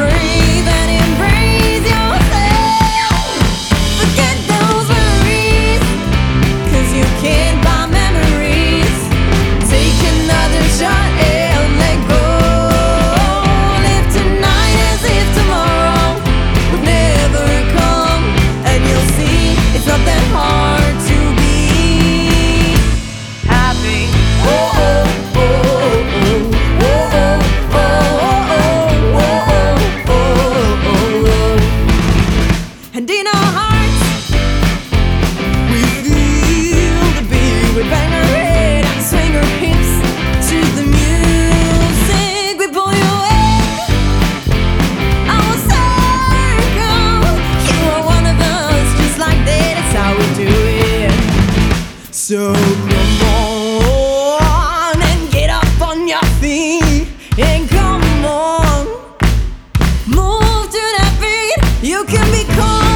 breathe and embrace yourself. Forget those worries, 'cause you can't buy memories. Take another shot and let go. Live tonight as if tomorrow would never come, and you'll see it's not that hard to be happy. Oh, oh, oh, oh, oh, oh, oh, oh, oh, oh, oh. And in our hearts we feel the beat. We bang our head and swing our hips to the music. We pull you in our circle. You are one of us, just like that. It's how we do it. So come on and get up on your feet and come on, move to that beat. You can be calm.